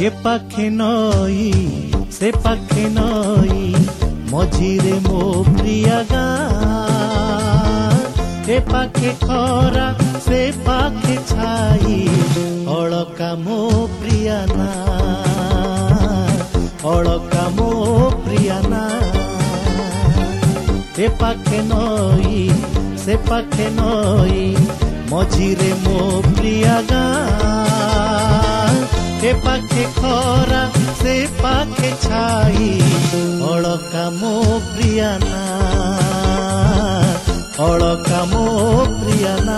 ए पाखे नई से पाखे नई मझिरे मो प्रिया गाँ ए पाखे खरा से पाखे छाई अड़का मो प्रिया ना अड़का मो प्रिया ना ए पाखे नई से पाखे नई मझिरे मो प्रिया गाँ ए पाखे खरा से पाखे छाई अड़का मो प्रिया ना अड़का मो प्रिया ना।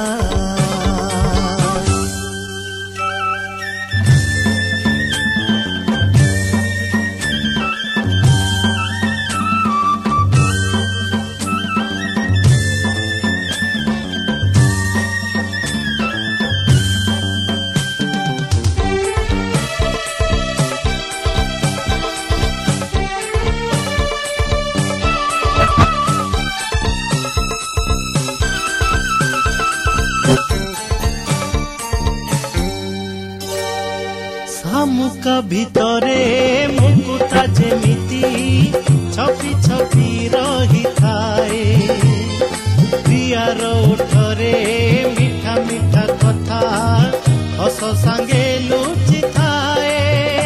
मुका भितरे मुकुटा जेमिति छपी छपी रही थाए प्रियार ओठरे मिठा मिठा कथा हस सांगे लुचि थाए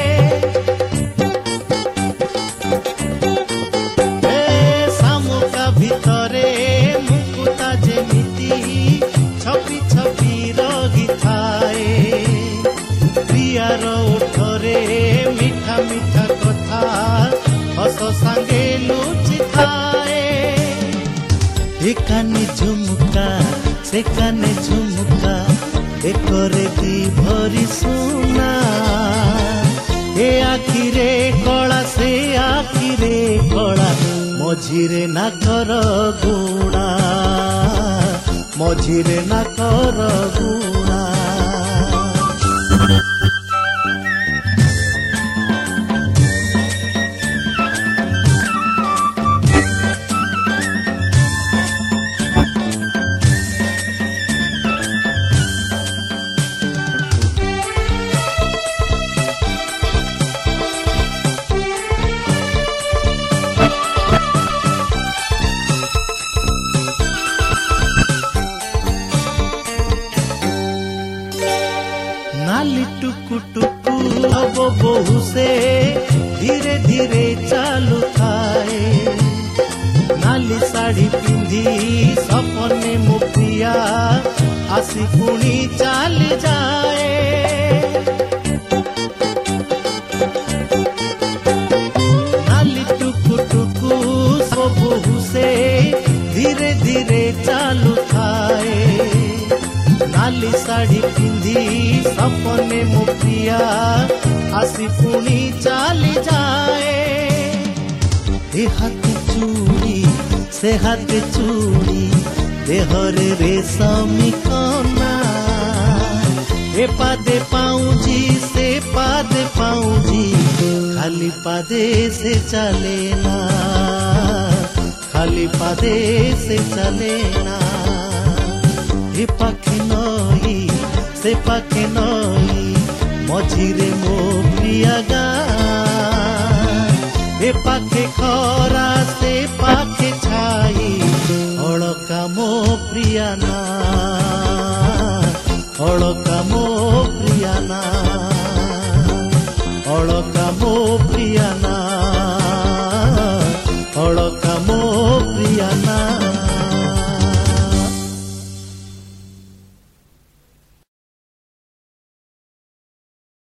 सामुका भितरे मुकुटा जेमिति छपी छपी रही थाए प्रियार ओठरे मिठा मिठा कथा हस सांगे लुचि थाए एकाने झुमुका से काने झुमुका एकरे दी भरी सुना ए आखिरे कला से आखिरे कला मझिरे नाकर गुणा मझिरे नाकर गुणा। नाली टुकु टुकु अब बहु से धीरे धीरे चालू थाए नाली साड़ी पिंधी सपने मो प्रिया आसी पुणी चाली जाए नाली टुकु टुकु सब बहु से धीरे धीरे चालू थाए नाली साड़ी पिंधी सपने मो प्रिया आसी पुणी चाली जाए ए हाथ चूड़ी से हाथ चूड़ी देहरे रेशमी कना ए पादे पाऊजी से पादे पाऊजी खाली पादे से चले ना खाली पादे से चले ना ए पाखे नई से पाखे नई मझिरे मो प्रिया गाँ ए पाखे खरा से पाखे छाई अड़का मो प्रिया ना अड़का मो प्रिया ना अड़का मो प्रिया ना अड़का